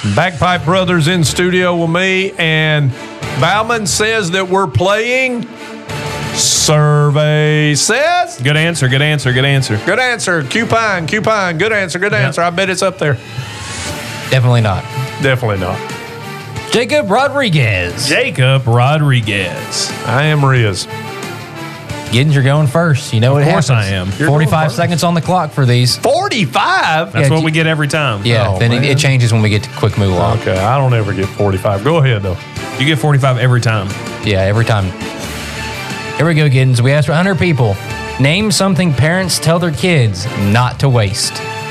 Bagpipe Brothers in studio with me, and Bauman says that we're playing Survey Says. Good answer. Good answer. Cupine. Good answer. I bet it's up there. Definitely not. Definitely not. Jacob Rodriguez. I am Riz. Giddens, you're going first. You know what happens. Of course I am. 45 seconds on the clock for these. 45? That's Yeah, what we get every time. Yeah, Oh, then man. it changes when we get to quick moolah. Okay, I don't ever get 45. Go ahead, though. You get 45 every time. Yeah, every time. Here we go, Giddens. We asked 100 people. Name something parents tell their kids not to waste.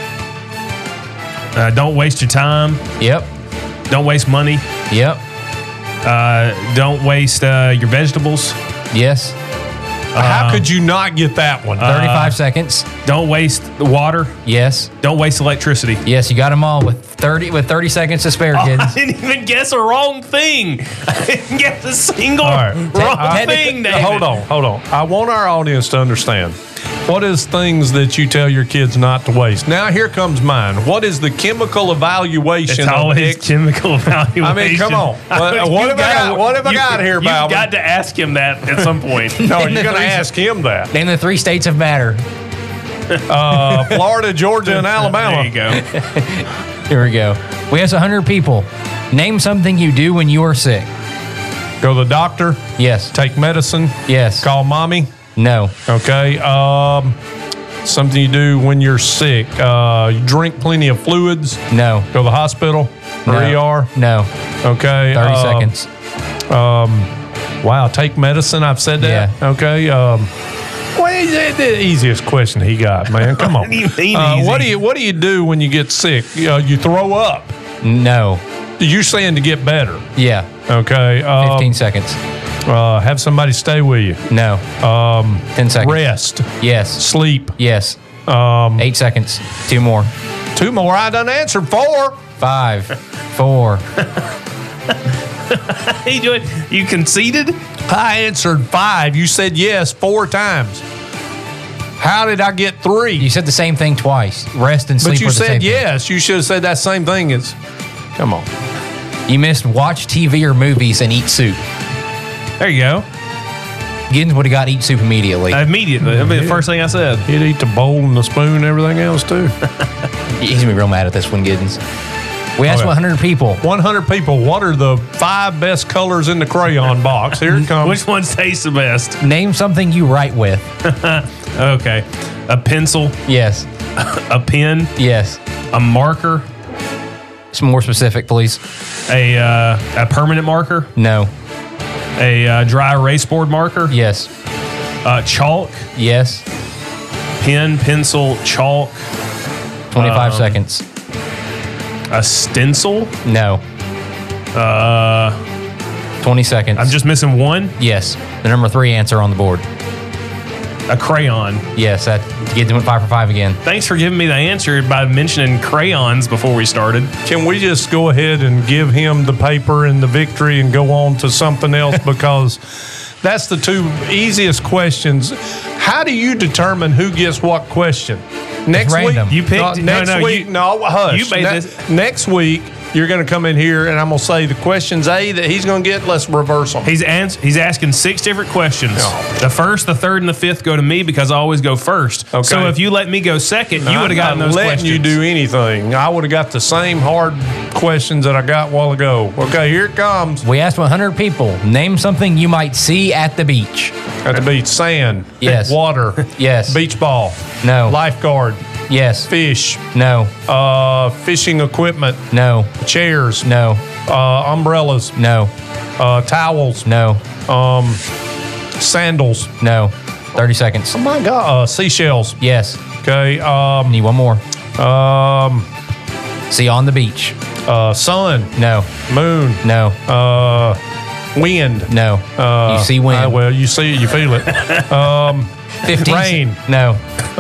Don't waste your time. Yep. Don't waste money. Yep. Don't waste your vegetables. Yes. How could you not get that one? 35 seconds. Don't waste the water. Yes. Don't waste electricity. Yes, you got them all with 30 seconds to spare, I Giddens. didn't even guess a wrong thing. I didn't guess a single All right. wrong thing, David. Hold on. I want our audience to understand. What is things that you tell your kids not to waste? Now, here comes mine. What is the chemical evaluation It's always of chemical evaluation. I mean, come on. What have I got here, You've Bauman? got to ask him that at some point. No, Name you're the going to three- ask him that. Name the 3 states of matter. Florida, Georgia, and Alabama. There you go. Here we go. We asked 100 people. Name something you do when you are sick. Go to the doctor, Yes. take medicine, Yes. call mommy. No. Okay. Something you do when you're sick. You drink plenty of fluids. No. Go to the hospital or No. ER. No. Okay. 30 seconds. Wow. Take medicine. I've said that. Yeah. Okay. The easiest question he got, man. Come on. What do you mean easy? What do you do when you get sick? You throw up. No. You're saying to get better. Yeah. Okay. 15 seconds. Have somebody stay with you. No. 10 seconds. Rest. Yes. Sleep. Yes. 8 seconds. 2 more. 2 more. I done answered 4. 5. 4. Hey, you conceded? I answered 5. You said yes 4 times. How did I get 3? You said the same thing twice. Rest and sleep But you were the same said thing. yes. You should have said that same thing as. Come on. You missed watch TV or movies and eat soup. There you go. Giddens would have got eat soup immediately. Immediately. That'd be the first thing I said. He'd eat the bowl and the spoon and everything else too. He's going to be real mad at this one, Giddens. We asked Okay. 100 people. 100 people. What are the 5 best colors in the crayon box? Here it comes. Which ones taste the best? Name something you write with. Okay. A pencil, Yes. a pen, Yes. a marker, Some more specific, please. a permanent marker, No. a dry erase board marker, Yes. chalk, Yes. pen, pencil, chalk, 25 seconds. a stencil. No. 20 seconds. I'm just missing one. Yes. The number 3 answer on the board. A crayon. Yes. That Giddens went 5 for 5 again. Thanks for giving me the answer by mentioning crayons before we started. Can we just go ahead and give him the paper and the victory and go on to something else? Because that's the 2 easiest questions. How do you determine who gets what question? Next random. week, You picked- next no, week. you- No, hush. you made this- Next week, you're going to come in here and I'm going to say the questions A that he's going to get. Let's reverse them. He's asking 6 different questions. Oh. The first, the third, and the fifth go to me because I always go first. Okay. So if you let me go second, you would have gotten I'm those not letting questions. you do anything. I would have got the same hard questions that I got a while ago. Okay, here it comes. We asked 100 people. Name something you might see at the beach. At the beach, sand, Yes. water, Yes. beach ball, No. lifeguard, Yes. fish, No. fishing equipment, No. chairs, No. umbrellas, No. towels, No. sandals. No. 30 seconds. Oh my God, seashells. Yes. Okay, Need one more. um, See you on the beach. sun, No. moon, No. wind. No. You see wind. Well, you see it, you feel it. 15 rain. No.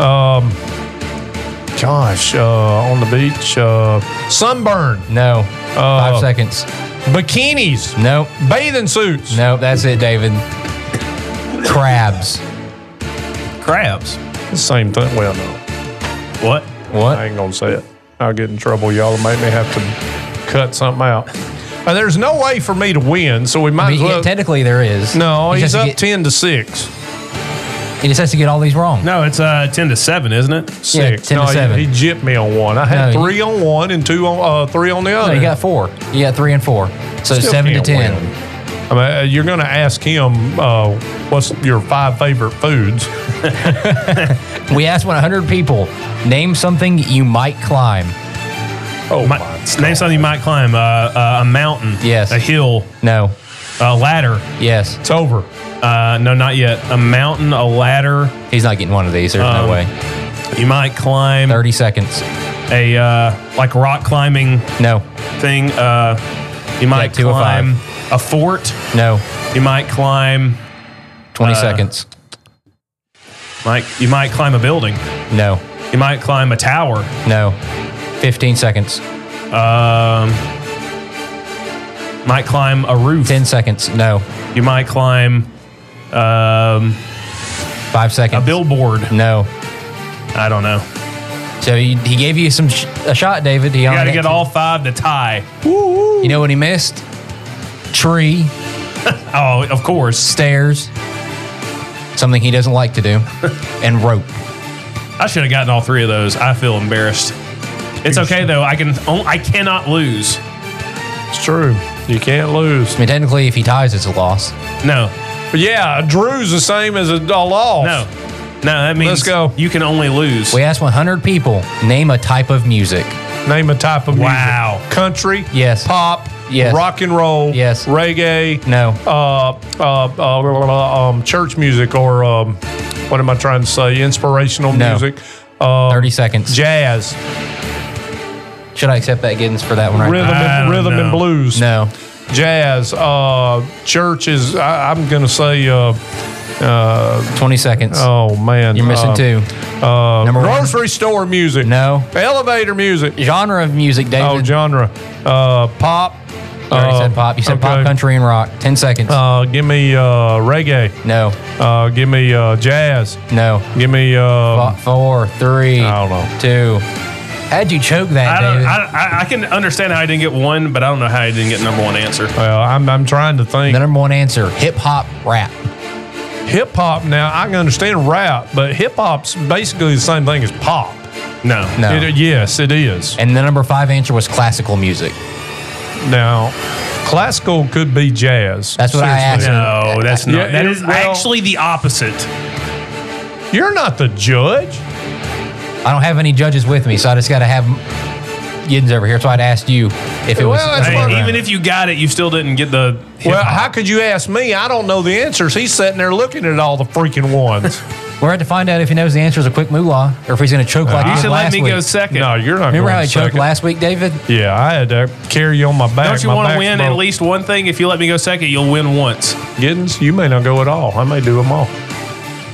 Gosh, on the beach, sunburn, No. 5 seconds. bikinis, No. bathing suits. No. That's it, David. Crabs. Crabs. Same thing. Well, no, What? What? I ain't gonna say it. I'll get in trouble. Y'all make me have to cut something out. There's no way for me to win, so we might as well. Technically, there is. No, He he's just has up to 10-6. He just has to get all these wrong. No, it's 10-7, isn't it? 6. 10 to no, 7. He gypped me on one. I had No, 3 on one and 3 on the other. No, you got 4. You got 3 and 4. So Still 7 to can't 10. win. I mean, you're going to ask him what's your 5 favorite foods. We asked 100 people, name something you might climb. Oh, my Name something you might climb. A mountain. Yes. A hill. No. A ladder. Yes. It's over. No, not yet. A mountain, a ladder. He's not getting one of these. There's no way. You might climb 30 seconds. a like rock climbing No. thing. You might 2 of 5. climb a fort. No. You might climb 20 seconds. you might climb a building. No. You might climb a tower. No. 15 seconds. Might climb a roof. 10 seconds. No. You might climb 5 seconds. a billboard. No. I don't know. So he gave you a shot, David. He You only got to had get all 5 to tie. You know what he missed? Tree, Oh, of course. stairs, something he doesn't like to do, and rope. I should have gotten all 3 of those. I feel embarrassed. It's okay though. I cannot lose. It's true. You can't lose. I mean, technically, if he ties, it's a loss. No, But yeah, a drew's the same as a loss. no. That means Let's go. you can only lose. We asked 100 people, name a type of music. Name a type of music. Wow. Country. Yes. Pop. Yes. Rock and roll. Yes. Reggae. No. Church music or what am I trying to say? Inspirational No. music. 30 seconds. Jazz. Should I accept that Giddens for that one right Rhythm, I don't rhythm and know. blues. now? No. Jazz. Church is. I'm gonna say. 20 seconds. Oh man. You're missing 2. Number 1. Grocery store music. No. Elevator music. Genre of music, David. Oh, genre. Pop. You already said pop. You said pop, okay. country, and rock. 10 seconds. Give me reggae. No. Give me jazz. No. Give me. 4, 3, I don't know. 2. How'd you choke that, David? I can understand how I didn't get 1, but I don't know how I didn't get number 1 answer. Well, I'm trying to think. The number 1 answer, hip hop rap. Hip hop. Now I can understand rap, but hip hop's basically the same thing as pop. No. No. Yes, it is. And the number 5 answer was classical music. Now, classical could be jazz. That's what I asked. No, that's not. Yeah, that is well- actually the opposite. You're not the judge. I don't have any judges with me, so I just got to have Giddens over here. So I'd asked you if it was. Well, that's Hey, what- even if you got it, you still didn't get the Well, hip-hop. how could you ask me? I don't know the answers. He's sitting there looking at all the freaking ones. We're going to find out if he knows the answer is a quick moolah or if he's going to choke like he You did should let last me week. go second. No, you're not. Remember going how he choked second. last week, David? Yeah, I had to carry you on my back. Don't you My want to back's win broke. at least one thing? If you let me go second, you'll win once. Giddens, you may not go at all. I may do them all.